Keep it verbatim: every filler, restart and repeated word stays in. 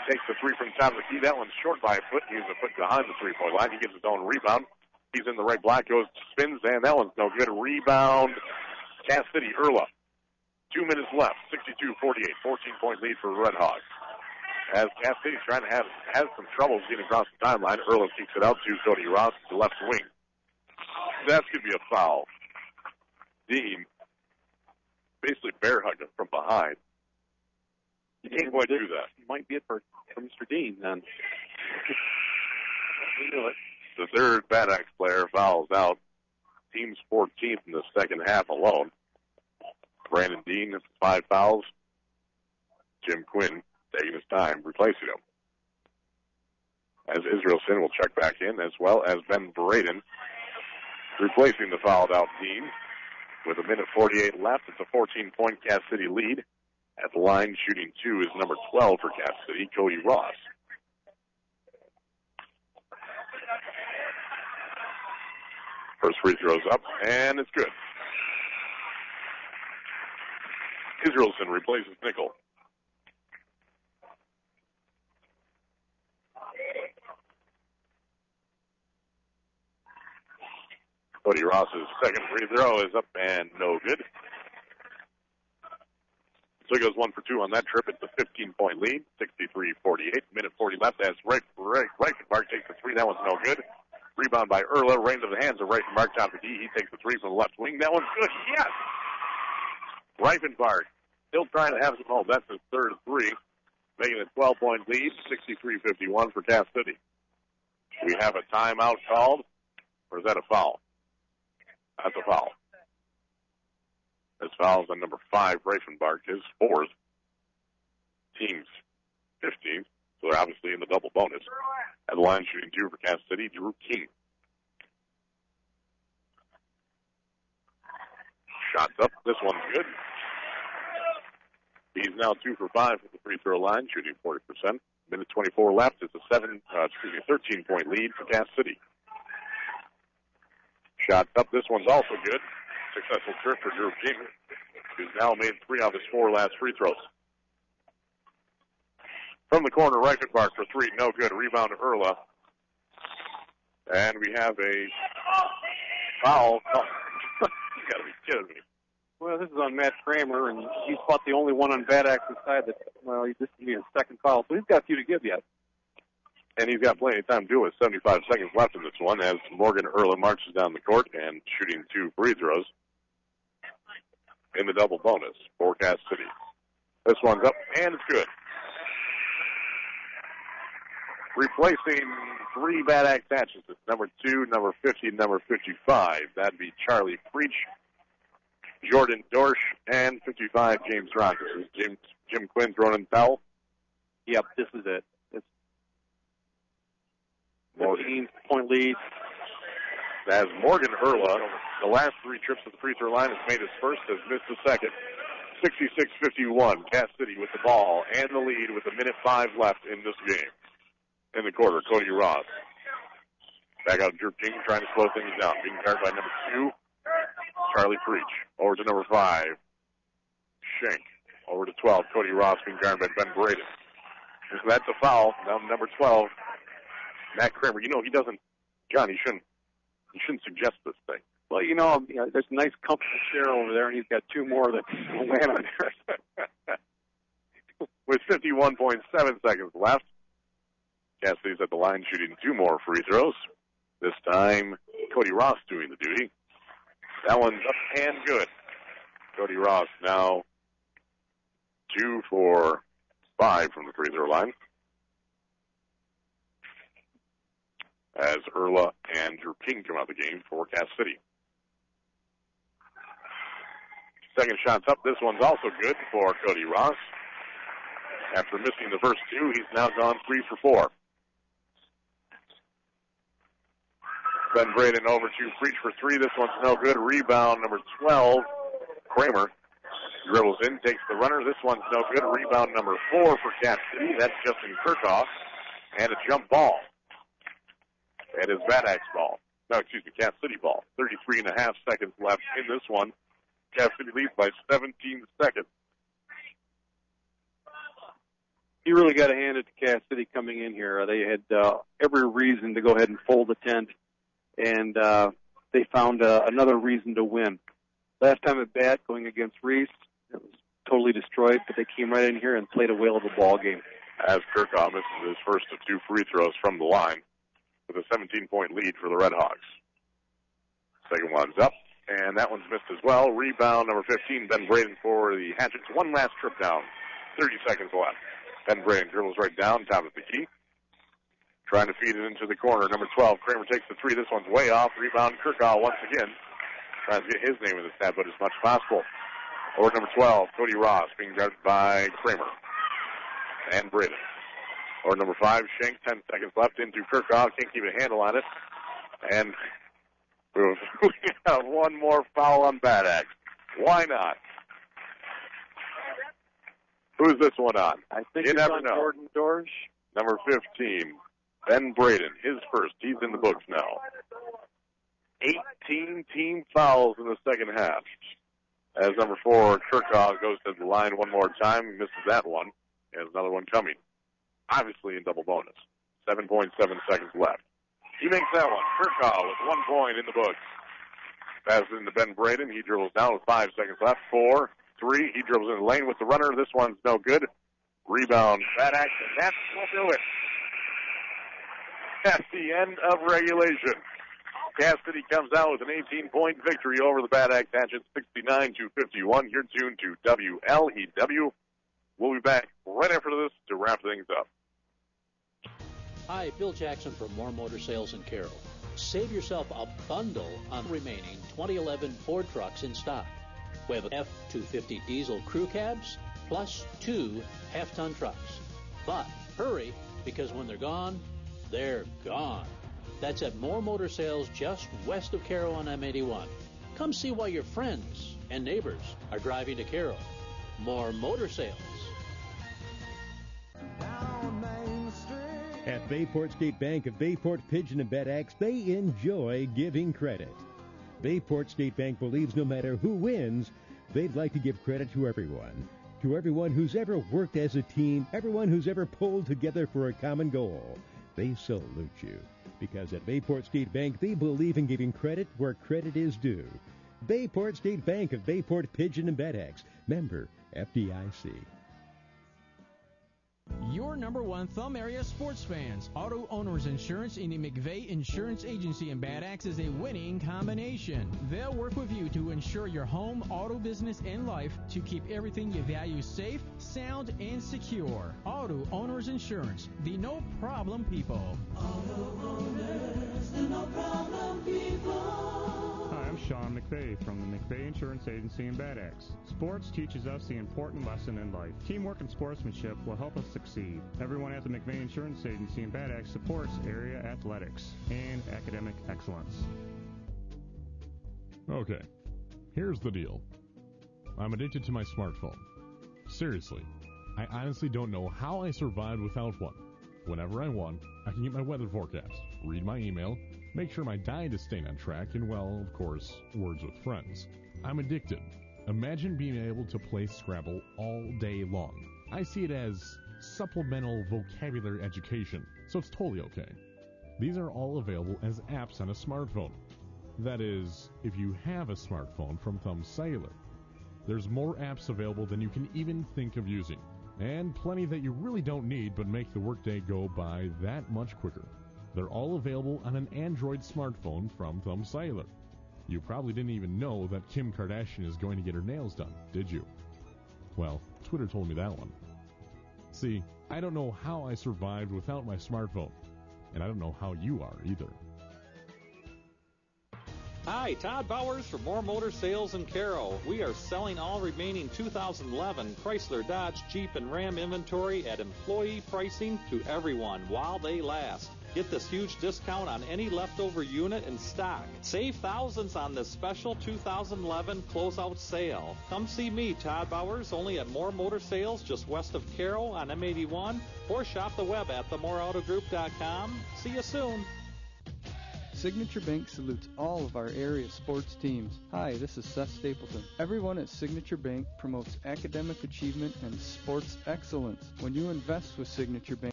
takes the three from the top of the key. That one's short by a foot. He's a foot behind the three-point line. He gets his own rebound. He's in the right block, goes, spins, and that one's no good. Rebound, Cass City, Erla. Two minutes left, sixty-two forty-eight, fourteen-point lead for Red Hawks. As Cass City's trying to have has some troubles getting across the timeline, Erla kicks it out to Cody Ross, the left wing. That's going to be a foul. Dean basically bear hugged him from behind. You can't quite do that. Might be it for, for Mister Dean, then. The third Bad Axe player fouls out. Team's fourteenth in the second half alone. Brandon Dean, five fouls. Jim Quinn taking his time, replacing him. As Israel Sin will check back in, as well as Ben Braden, replacing the fouled out Dean. With a minute forty-eight left, it's a fourteen-point Cass City lead. At the line, shooting two is number twelve for Cass City, Cody Ross. First free throw's up, and it's good. Israelson replaces Nickel. Cody Ross's second free throw is up and no good. So he goes one for two on that trip. It's a fifteen-point lead, sixty-three forty-eight. Minute forty left as Right, right, Reichenbach takes the three. That one's no good. Rebound by Erla. Right into the hands of Reichenbach. Top of the D. He takes the three from the left wing. That one's good. Yes! Reichenbach still trying to have some home. That's his third three, making a twelve-point lead, sixty-three fifty-one for Cass City. We have a timeout called, or is that a foul? That's a foul. This foul's on number five, Reichenbach, his fourth. Team's fifteenth, so they're obviously in the double bonus. At the line, shooting two for Cass City, Drew King. Shots up. This one's good. He's now two for five at the free throw line, shooting forty percent. Minute twenty-four left. It's a seven, uh, excuse me, thirteen-point lead for Cass City. Shots up. This one's also good. Successful trip for Drew King, who's now made three of his four last free throws. From the corner, Reichenbach for three. No good. Rebound to Erla. And we have a foul. Oh, you gotta be kidding me. Well, this is on Matt Kramer, and he's fought the only one on Bad Axe's side that, well, this is his second foul, so he's got a few to give yet. And he's got plenty of time to do it. seventy-five seconds left in this one as Morgan Erla marches down the court and shooting two free throws in the double bonus for Cass City. This one's up, and it's good. Replacing three Bad Axe hatches. It's number two, number fifty, and number fifty-five. That'd be Charlie Preach, Jordan Dorsch, and fifty-five, James Rock. This is Jim, Jim Quinn throwing in foul. Yep, this is it. It's fifteen-point lead. As Morgan Erla, the last three trips to the free throw line, has made his first, has missed the second. sixty-six fifty-one, Cass City with the ball and the lead with a minute five left in this game. In the quarter, Cody Ross. Back out Drew King trying to slow things down. Being guarded by number two, Charlie Preach. Over to number five, Schenk. Over to twelve, Cody Ross being guarded by Ben Braden. So that's a foul. Now number twelve, Matt Kramer. You know, he doesn't, John, he shouldn't, he shouldn't suggest this thing. Well, you know, you know there's a nice comfortable chair over there, and he's got two more that will land on there. With fifty-one point seven seconds left, Cass City's at the line shooting two more free throws. This time, Cody Ross doing the duty. That one's up and good. Cody Ross now two for five from the free throw line. As Erla and Drew King come out of the game for Cass City. Second shot's up. This one's also good for Cody Ross. After missing the first two, he's now gone three for four. Ben Braden over to Preach for three. This one's no good. Rebound number twelve, Kramer. Dribbles in, takes the runner. This one's no good. Rebound number four for Cass City. That's Justin Kirchhoff. And a jump ball. That is Bad Axe ball. No, excuse me, Cass City ball. thirty-three and a half seconds left in this one. Cass City leads by seventeen seconds. you really got to hand it to Cass City coming in here. They had uh, every reason to go ahead and fold the tent, and uh, they found uh, another reason to win. Last time at bat, going against Reese, it was totally destroyed, but they came right in here and played a whale of a ball game. As Kirkhoff misses his first of two free throws from the line with a seventeen-point lead for the Red Hawks. Second one's up, and that one's missed as well. Rebound number fifteen, Ben Braden for the Hatchets. One last trip down. thirty seconds left. Ben Braden dribbles right down, top of the key. Trying to feed it into the corner. Number twelve, Kramer takes the three. This one's way off. Rebound, Kirkhoff once again. Trying to get his name in the stat, but as much as possible. Over number twelve, Cody Ross, being guarded by Kramer and Braden. Or number five, Schenk, ten seconds left into Kirkhoff. Can't keep a handle on it. And we have one more foul on Bad Axe. Why not? Who's this one on? I think you it's never on know. Jordan Dorsch. Number fifteen, Ben Braden, his first. He's in the books now. eighteen team fouls in the second half. As number four, Kirkhoff goes to the line one more time. He misses that one. He has another one coming. Obviously in double bonus. seven point seven seconds left. He makes that one. Kirkhoff with one point in the books. Passes into Ben Braden. He dribbles down with five seconds left. Four, three. He dribbles in the lane with the runner. This one's no good. Rebound. Bad action. That will do it. At the end of regulation, Cass City comes out with an eighteen-point victory over the Bad Axe Hatchets, sixty-nine to fifty-one. You're tuned to W L E W. We'll be back right after this to wrap things up. Hi, Bill Jackson from Moore Motor Sales in Carroll. Save yourself a bundle on remaining twenty eleven Ford trucks in stock. We have F two fifty diesel crew cabs plus two half-ton trucks. But hurry, because when they're gone, they're gone. That's at Moore Motor Sales just west of Carroll on M eighty-one. Come see why your friends and neighbors are driving to Carroll. Moore Motor Sales. At Bayport State Bank of Bayport, Pigeon, and Bad Axe, they enjoy giving credit. Bayport State Bank believes no matter who wins, they'd like to give credit to everyone. To everyone who's ever worked as a team, everyone who's ever pulled together for a common goal. They salute you. Because at Bayport State Bank, they believe in giving credit where credit is due. Bayport State Bank of Bayport, Pigeon, and Bad Axe. Member F D I C. Your number one Thumb area sports fans. Auto Owners Insurance in the McVeigh Insurance Agency in Bad Axe is a winning combination. They'll work with you to ensure your home, auto business, and life to keep everything you value safe, sound, and secure. Auto Owners Insurance, the no-problem people. Auto Owners, the no-problem people. Hi, I'm Sean McVeigh from the McVeigh Insurance Agency in Bad Axe. Sports teaches us the important lesson in life. Teamwork and sportsmanship will help us succeed. Everyone at the McVeigh Insurance Agency in Bad Axe supports area athletics and academic excellence. Okay, here's the deal. I'm addicted to my smartphone. Seriously, I honestly don't know how I survived without one. Whenever I want, I can get my weather forecast, read my email, make sure my diet is staying on track, and, well, of course, words with friends. I'm addicted. Imagine being able to play Scrabble all day long. I see it as supplemental vocabulary education, so it's totally okay. These are all available as apps on a smartphone. That is, if you have a smartphone from Thumb Cellular. There's more apps available than you can even think of using, and plenty that you really don't need but make the workday go by that much quicker. They're all available on an Android smartphone from Thumb Cellular. You probably didn't even know that Kim Kardashian is going to get her nails done, did you? Well, Twitter told me that one. See, I don't know how I survived without my smartphone, and I don't know how you are either. Hi, Todd Bowers from Moore Motor Sales in Carroll. We are selling all remaining two thousand eleven Chrysler, Dodge, Jeep, and Ram inventory at employee pricing to everyone while they last. Get this huge discount on any leftover unit in stock. Save thousands on this special two thousand eleven closeout sale. Come see me, Todd Bowers, only at Moore Motor Sales just west of Carroll on M eighty-one, or shop the web at the moore auto group dot com. See you soon. Signature Bank salutes all of our area sports teams. Hi, this is Seth Stapleton. Everyone at Signature Bank promotes academic achievement and sports excellence. When you invest with Signature Bank,